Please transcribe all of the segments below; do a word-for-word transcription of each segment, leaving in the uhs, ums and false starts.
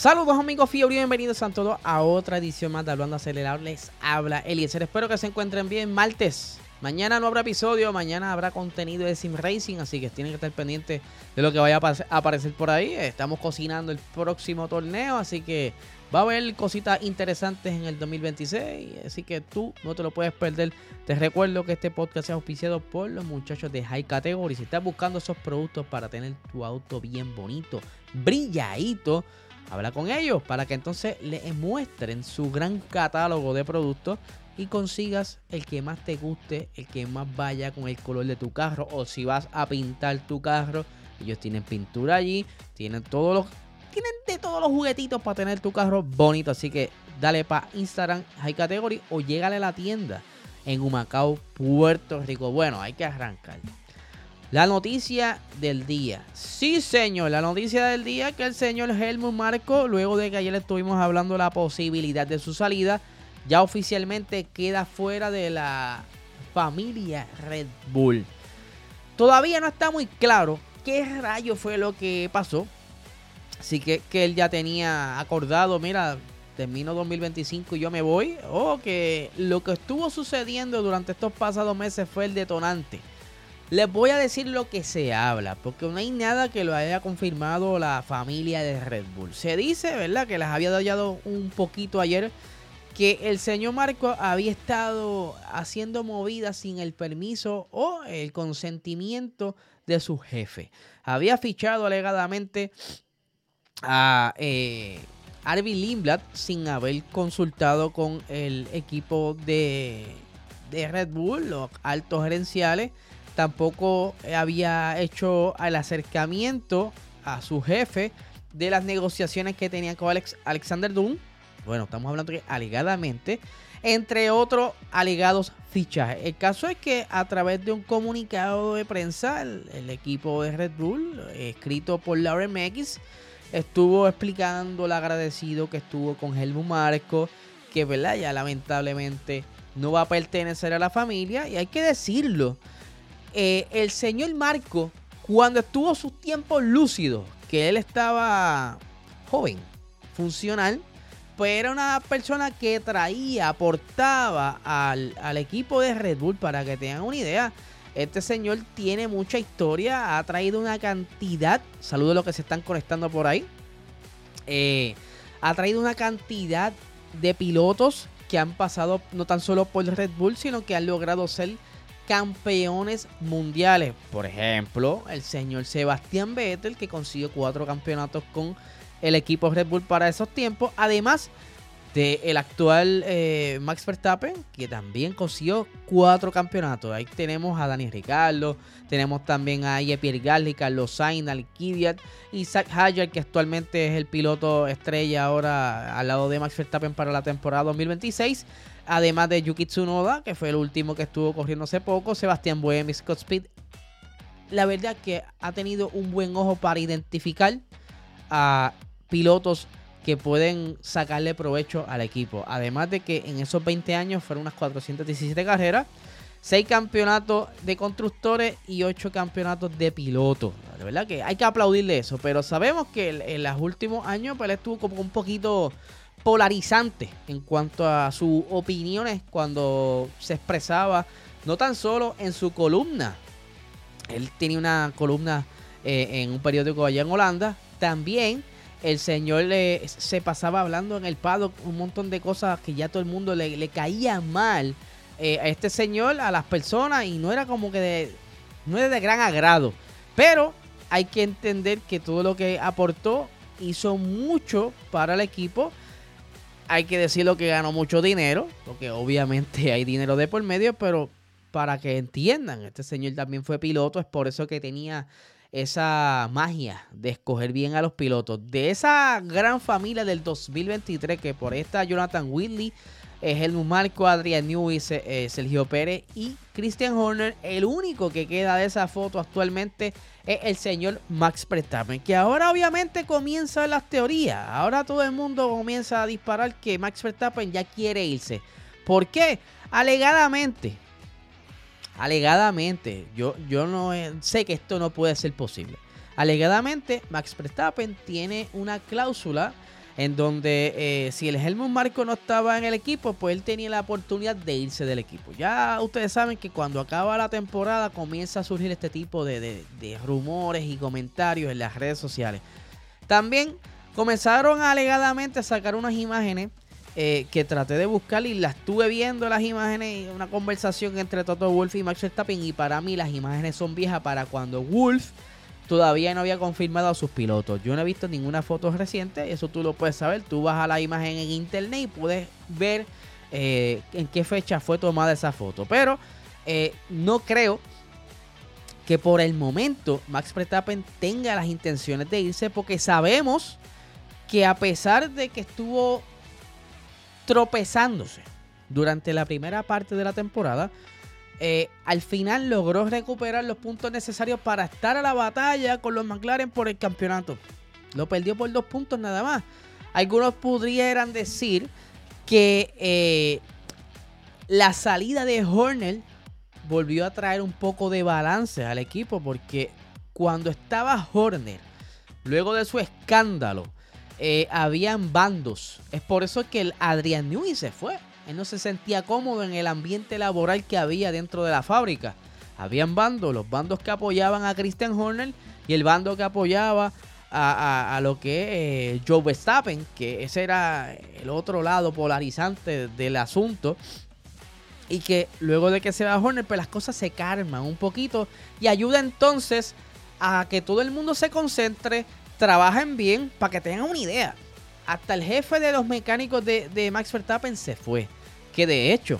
Saludos amigos Fiebre y bienvenidos a todos a otra edición más de Hablando Acelerado. Les habla Eliezer, espero que se encuentren bien. Martes, mañana no habrá episodio, mañana habrá contenido de Sim Racing, así que tienen que estar pendientes de lo que vaya a aparecer por ahí. Estamos cocinando el próximo torneo, así que va a haber cositas interesantes en el dos mil veintiséis, así que tú no te lo puedes perder. Te recuerdo que este podcast es auspiciado por los muchachos de High Category. Si estás buscando esos productos para tener tu auto bien bonito, brilladito, habla con ellos para que entonces les muestren su gran catálogo de productos y consigas el que más te guste, el que más vaya con el color de tu carro. O si vas a pintar tu carro, ellos tienen pintura allí, tienen todos los, tienen de todos los juguetitos para tener tu carro bonito. Así que dale para Instagram High Category o llégale a la tienda en Humacao, Puerto Rico. Bueno, hay que arrancar. La noticia del día. Sí, señor, la noticia del día que el señor Helmut Marko, luego de que ayer estuvimos hablando de la posibilidad de su salida, ya oficialmente queda fuera de la familia Red Bull. Todavía no está muy claro qué rayo fue lo que pasó. Así que, que él ya tenía acordado, mira, termino dos mil veinticinco y yo me voy. O que lo que estuvo sucediendo durante estos pasados meses fue el detonante. Les voy a decir lo que se habla, porque no hay nada que lo haya confirmado la familia de Red Bull. Se dice, ¿verdad?, que les había dado un poquito ayer, que el señor Marko había estado haciendo movidas sin el permiso o el consentimiento de su jefe. Había fichado alegadamente a eh, Arvid Lindblad sin haber consultado con el equipo de, de Red Bull, los altos gerenciales. Tampoco había hecho el acercamiento a su jefe de las negociaciones que tenían con Alex, Alexander Dunn. Bueno, estamos hablando que alegadamente, entre otros alegados fichajes. El caso es que a través de un comunicado de prensa, el, el equipo de Red Bull, escrito por Lauren Megis, estuvo explicando lo agradecido que estuvo con Helmut Marko, que, ¿verdad?, ya lamentablemente no va a pertenecer a la familia. Y hay que decirlo, eh, el señor Marko, cuando estuvo sus tiempos lúcidos, que él estaba joven, funcional, pues era una persona que traía, aportaba al, al equipo de Red Bull. Para que tengan una idea, este señor tiene mucha historia, ha traído una cantidad, saludos a los que se están conectando por ahí, eh, ha traído una cantidad de pilotos que han pasado no tan solo por Red Bull, sino que han logrado ser campeones mundiales. Por ejemplo, el señor Sebastian Vettel, que consiguió cuatro campeonatos con el equipo Red Bull para esos tiempos, además del actual eh, Max Verstappen, que también consiguió cuatro campeonatos. Ahí tenemos a Daniel Ricciardo, tenemos también a Pierre Gasly, Carlos Sainz, Kvyat y Zach Hajar, que actualmente es el piloto estrella ahora al lado de Max Verstappen para la temporada dos mil veintiséis. Además de Yuki Tsunoda, que fue el último que estuvo corriendo hace poco, Sebastián Buemi y Scott Speed. La verdad que ha tenido un buen ojo para identificar a pilotos que pueden sacarle provecho al equipo. Además de que en esos veinte años fueron unas cuatrocientas diecisiete carreras, seis campeonatos de constructores y ocho campeonatos de pilotos. La verdad que hay que aplaudirle eso, pero sabemos que en los últimos años pues, él estuvo como un poquito polarizante en cuanto a sus opiniones cuando se expresaba, no tan solo en su columna. Él tenía una columna eh, en un periódico allá en Holanda. También el señor le, se pasaba hablando en el paddock un montón de cosas que ya todo el mundo le, le caía mal eh, a este señor, a las personas, y no era como que de, no era de gran agrado. Pero hay que entender que todo lo que aportó hizo mucho para el equipo. Hay que decirlo que ganó mucho dinero, porque obviamente hay dinero de por medio, pero para que entiendan, este señor también fue piloto, es por eso que tenía esa magia de escoger bien a los pilotos. De esa gran familia del dos mil veintitrés, que por esta Jonathan Whitley, eh, Helmut Marko, Adrian Newey, eh, Sergio Pérez y Christian Horner, el único que queda de esa foto actualmente es el señor Max Verstappen, que ahora obviamente comienzan las teorías. Ahora todo el mundo comienza a disparar que Max Verstappen ya quiere irse. ¿Por qué? Alegadamente, alegadamente, yo, yo no sé que esto no puede ser posible. Alegadamente, Max Verstappen tiene una cláusula en donde eh, si el Helmut Marko no estaba en el equipo, pues él tenía la oportunidad de irse del equipo. Ya ustedes saben que cuando acaba la temporada comienza a surgir este tipo de, de, de rumores y comentarios en las redes sociales. También comenzaron alegadamente a sacar unas imágenes eh, que traté de buscar y las estuve viendo las imágenes, una conversación entre Toto Wolff y Max Verstappen, y para mí las imágenes son viejas para cuando Wolff todavía no había confirmado a sus pilotos. Yo no he visto ninguna foto reciente, eso tú lo puedes saber. Tú vas a la imagen en internet y puedes ver eh, en qué fecha fue tomada esa foto. Pero eh, no creo que por el momento Max Verstappen tenga las intenciones de irse, porque sabemos que a pesar de que estuvo tropezándose durante la primera parte de la temporada, Eh, al final logró recuperar los puntos necesarios para estar a la batalla con los McLaren por el campeonato. Lo perdió por dos puntos nada más. Algunos pudieran decir que eh, la salida de Horner volvió a traer un poco de balance al equipo, porque cuando estaba Horner, luego de su escándalo, eh, habían bandos. Es por eso que el Adrian Newey se fue. Él no se sentía cómodo en el ambiente laboral que había dentro de la fábrica. Habían bandos, los bandos que apoyaban a Christian Horner y el bando que apoyaba a, a, a lo que es eh, Joe Verstappen, que ese era el otro lado polarizante del asunto. Y que luego de que se va Horner, pues las cosas se calman un poquito y ayuda entonces a que todo el mundo se concentre, trabajen bien, para que tengan una idea. Hasta el jefe de los mecánicos de, de Max Verstappen se fue. Que de hecho,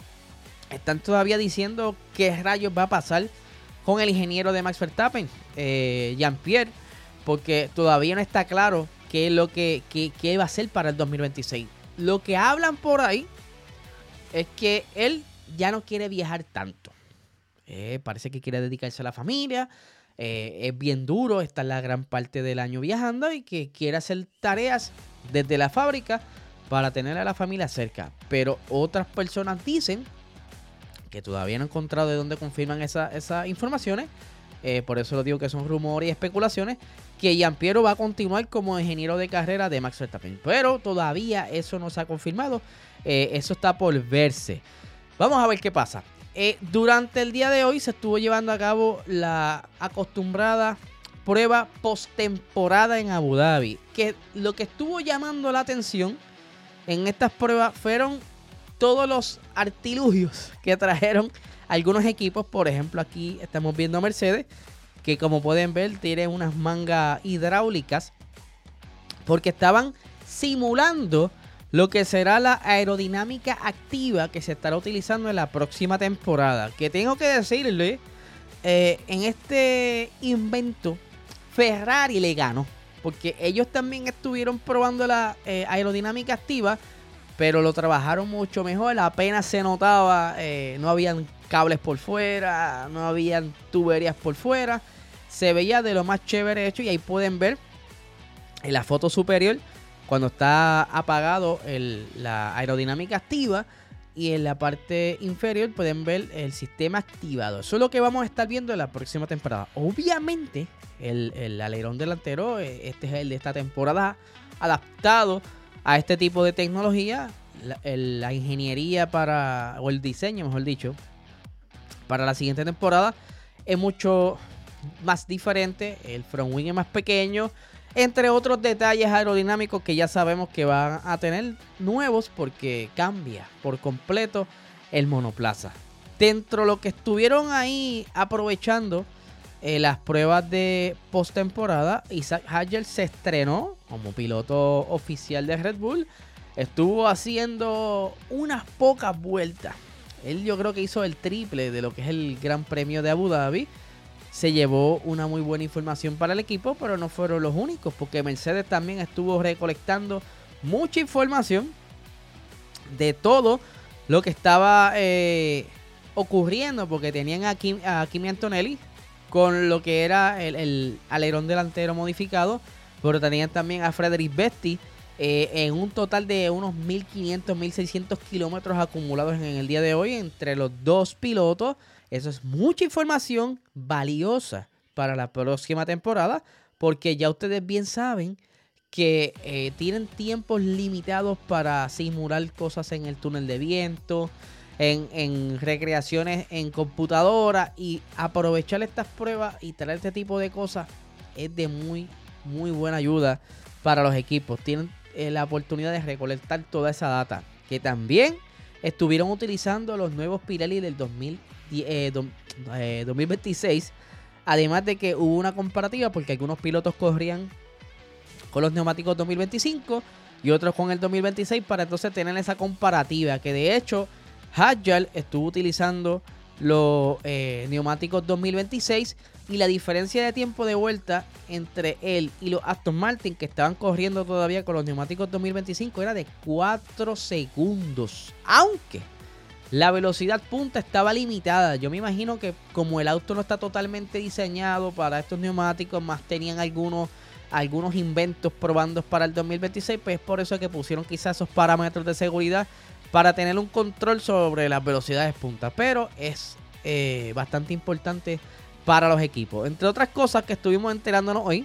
están todavía diciendo qué rayos va a pasar con el ingeniero de Max Verstappen, eh, Jean-Pierre, porque todavía no está claro qué es lo que, que, que va a hacer para el dos mil veintiséis. Lo que hablan por ahí es que él ya no quiere viajar tanto. Eh, parece que quiere dedicarse a la familia. Eh, es bien duro estar la gran parte del año viajando y que quiere hacer tareas desde la fábrica para tener a la familia cerca. Pero otras personas dicen, que todavía no he encontrado de dónde confirman esas esa informaciones, eh, por eso lo digo que son rumores y especulaciones, que Gianpiero va a continuar como ingeniero de carrera de Max Verstappen. Pero todavía eso no se ha confirmado, eh, eso está por verse. Vamos a ver qué pasa. Eh, durante el día de hoy se estuvo llevando a cabo la acostumbrada prueba postemporada en Abu Dhabi. Que lo que estuvo llamando la atención en estas pruebas fueron todos los artilugios que trajeron algunos equipos. Por ejemplo, aquí estamos viendo a Mercedes, que como pueden ver tiene unas mangas hidráulicas, porque estaban simulando lo que será la aerodinámica activa que se estará utilizando en la próxima temporada. Que tengo que decirle, eh, en este invento Ferrari le ganó, porque ellos también estuvieron probando la eh, aerodinámica activa, pero lo trabajaron mucho mejor. Apenas se notaba, eh, no habían cables por fuera, no habían tuberías por fuera. Se veía de lo más chévere hecho, y ahí pueden ver en la foto superior cuando está apagado el, la aerodinámica activa, y en la parte inferior pueden ver el sistema activado. Eso es lo que vamos a estar viendo en la próxima temporada. Obviamente el, el alerón delantero, este es el de esta temporada, adaptado a este tipo de tecnología. La, el, la ingeniería para, o el diseño mejor dicho, para la siguiente temporada es mucho más diferente. El front wing es más pequeño, entre otros detalles aerodinámicos que ya sabemos que van a tener nuevos, porque cambia por completo el monoplaza. Dentro de lo que estuvieron ahí aprovechando eh, las pruebas de postemporada, Isaac Hadjar se estrenó como piloto oficial de Red Bull. Estuvo haciendo unas pocas vueltas. Él yo creo que hizo el triple de lo que es el Gran Premio de Abu Dhabi. Se llevó una muy buena información para el equipo, pero no fueron los únicos, porque Mercedes también estuvo recolectando mucha información de todo lo que estaba eh, ocurriendo, porque tenían a, Kim, a Kimi Antonelli con lo que era el, el alerón delantero modificado, pero tenían también a Frederic Besti eh, en un total de unos mil quinientos, mil seiscientos kilómetros acumulados en el día de hoy entre los dos pilotos. Eso es mucha información valiosa para la próxima temporada, porque ya ustedes bien saben que eh, tienen tiempos limitados para simular cosas en el túnel de viento, en, en recreaciones en computadora, y aprovechar estas pruebas y traer este tipo de cosas es de muy, muy buena ayuda para los equipos. Tienen eh, la oportunidad de recolectar toda esa data, que también estuvieron utilizando los nuevos Pirelli del dos mil diez, eh, do, eh, dos mil veintiséis, además de que hubo una comparativa porque algunos pilotos corrían con los neumáticos dos mil veinticinco y otros con el dos mil veintiséis, para entonces tener esa comparativa, que de hecho Hadjar estuvo utilizando los eh, neumáticos dos mil veintiséis, y la diferencia de tiempo de vuelta entre él y los Aston Martin, que estaban corriendo todavía con los neumáticos dos mil veinticinco, era de cuatro segundos, aunque la velocidad punta estaba limitada. Yo me imagino que como el auto no está totalmente diseñado para estos neumáticos, más tenían algunos algunos inventos probando para el dos mil veintiséis, pues es por eso que pusieron quizás esos parámetros de seguridad para tener un control sobre las velocidades punta, pero es eh, bastante importante para los equipos. Entre otras cosas que estuvimos enterándonos hoy,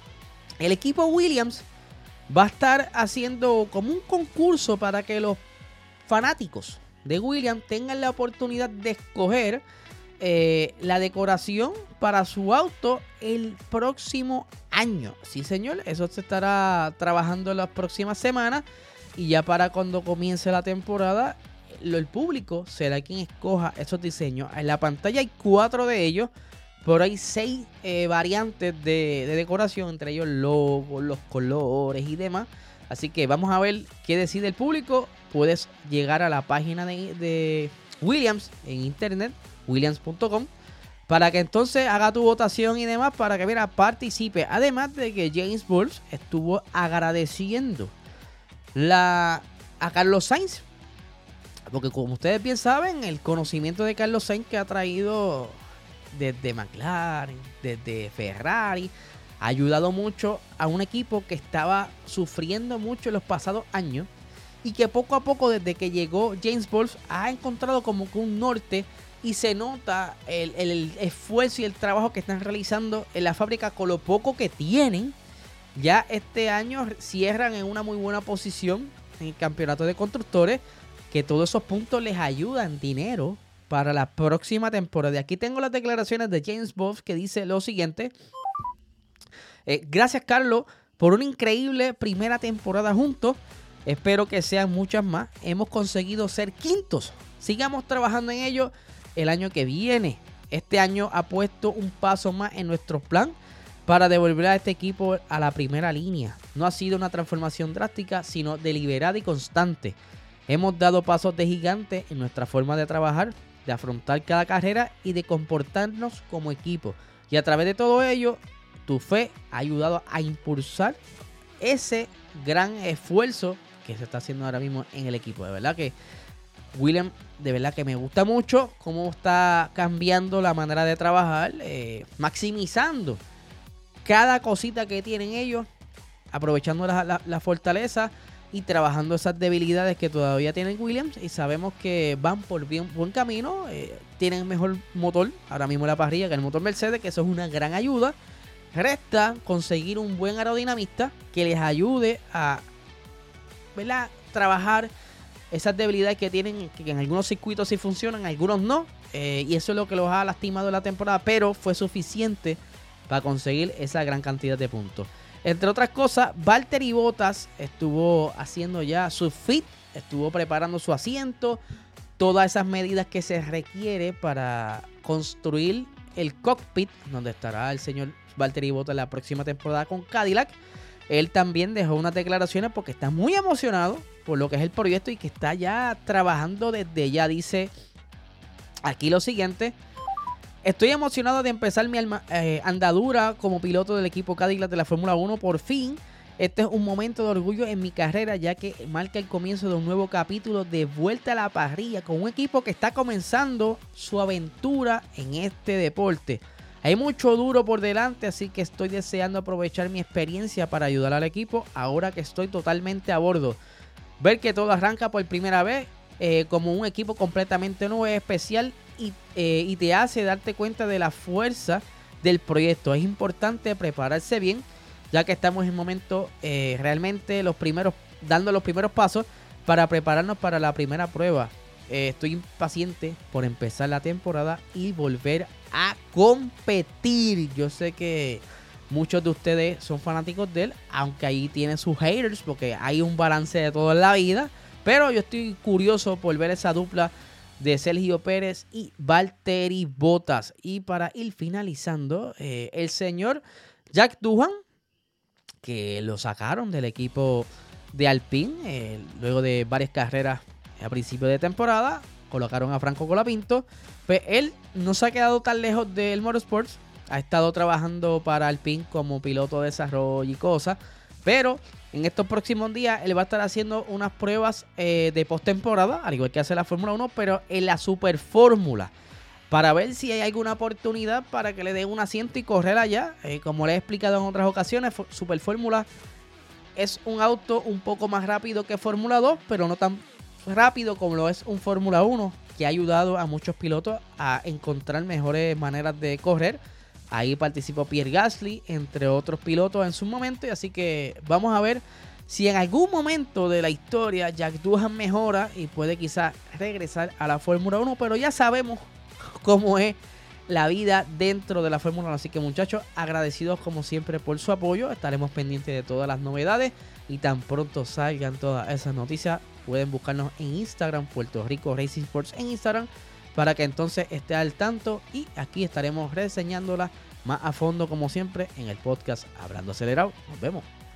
el equipo Williams va a estar haciendo como un concurso para que los fanáticos de Williams tengan la oportunidad de escoger Eh, la decoración para su auto el próximo año. Sí, señor, eso se estará trabajando en las próximas semanas, y ya para cuando comience la temporada, lo, el público será quien escoja esos diseños. En la pantalla hay cuatro de ellos, pero hay seis eh, variantes de, de decoración, entre ellos logos, los colores y demás. Así que vamos a ver qué decide el público. Puedes llegar a la página de, de Williams en internet, williams punto com, para que entonces haga tu votación y demás, para que mira, participe. Además de que James Bulls estuvo agradeciendo la, a Carlos Sainz, porque como ustedes bien saben, el conocimiento de Carlos Sainz que ha traído desde McLaren, desde Ferrari, ha ayudado mucho a un equipo que estaba sufriendo mucho en los pasados años, y que poco a poco, desde que llegó James Bulls, ha encontrado como que un norte. Y se nota el, el, el esfuerzo y el trabajo que están realizando en la fábrica con lo poco que tienen. Ya este año cierran en una muy buena posición en el campeonato de constructores, que todos esos puntos les ayudan dinero para la próxima temporada. Aquí tengo las declaraciones de James Bulls, que dice lo siguiente. Eh, gracias, Carlos, por una increíble primera temporada juntos. Espero que sean muchas más. Hemos conseguido ser quintos. Sigamos trabajando en ello el año que viene. Este año ha puesto un paso más en nuestro plan para devolver a este equipo a la primera línea. No ha sido una transformación drástica, sino deliberada y constante. Hemos dado pasos de gigante en nuestra forma de trabajar, de afrontar cada carrera y de comportarnos como equipo. Y a través de todo ello, tu fe ha ayudado a impulsar ese gran esfuerzo que se está haciendo ahora mismo en el equipo. De verdad que William, de verdad que me gusta mucho cómo está cambiando la manera de trabajar, eh, maximizando cada cosita que tienen ellos, aprovechando la, la, la fortaleza y trabajando esas debilidades que todavía tienen Williams. Y sabemos que van por bien, buen camino, eh, tienen mejor motor ahora mismo en la parrilla que el motor Mercedes, que eso es una gran ayuda. Resta conseguir un buen aerodinamista que les ayude a, ¿verdad?, trabajar esas debilidades que tienen, que en algunos circuitos sí funcionan, en algunos no, eh, y eso es lo que los ha lastimado en la temporada, pero fue suficiente para conseguir esa gran cantidad de puntos. Entre otras cosas, Valtteri Bottas estuvo haciendo ya su fit, estuvo preparando su asiento, todas esas medidas que se requiere para construir el cockpit, donde estará el señor Valtteri Bottas la próxima temporada con Cadillac. Él también dejó unas declaraciones porque está muy emocionado por lo que es el proyecto y que está ya trabajando desde ya. Dice aquí lo siguiente: estoy emocionado de empezar mi alma, eh, andadura como piloto del equipo Cadillac de la Fórmula uno. Por fin, este es un momento de orgullo en mi carrera, ya que marca el comienzo de un nuevo capítulo de vuelta a la parrilla con un equipo que está comenzando su aventura en este deporte. Hay mucho duro por delante, así que estoy deseando aprovechar mi experiencia para ayudar al equipo ahora que estoy totalmente a bordo. Ver que todo arranca por primera vez eh, como un equipo completamente nuevo es especial y, eh, y te hace darte cuenta de la fuerza del proyecto. Es importante prepararse bien ya que estamos en el momento eh, realmente los primeros, dando los primeros pasos para prepararnos para la primera prueba. Eh, estoy impaciente por empezar la temporada y volver a competir. Yo sé que muchos de ustedes son fanáticos de él, aunque ahí tienen sus haters, porque hay un balance de todo en la vida. Pero yo estoy curioso por ver esa dupla de Sergio Pérez y Valtteri Bottas. Y para ir finalizando, eh, el señor Jack Doohan, que lo sacaron del equipo de Alpine, eh, luego de varias carreras a principio de temporada, colocaron a Franco Colapinto. Pues él no se ha quedado tan lejos del Motorsports, ha estado trabajando para Alpine como piloto de desarrollo y cosas, pero en estos próximos días él va a estar haciendo unas pruebas eh, de postemporada, al igual que hace la Fórmula uno, pero en la Super Fórmula, para ver si hay alguna oportunidad para que le den un asiento y correr allá. Eh, como les he explicado en otras ocasiones, Super Fórmula es un auto un poco más rápido que Fórmula dos, pero no tan rápido como lo es un Fórmula uno, que ha ayudado a muchos pilotos a encontrar mejores maneras de correr. Ahí participó Pierre Gasly, entre otros pilotos en su momento, y así que vamos a ver si en algún momento de la historia Jack Doohan mejora y puede quizás regresar a la Fórmula uno, pero ya sabemos cómo es la vida dentro de la Fórmula uno. Así que, muchachos, agradecidos como siempre por su apoyo. Estaremos pendientes de todas las novedades y tan pronto salgan todas esas noticias, pueden buscarnos en Instagram, Puerto Rico Racing Sports en Instagram, para que entonces esté al tanto, y aquí estaremos reseñándola más a fondo como siempre en el podcast Hablando Acelerado. Nos vemos.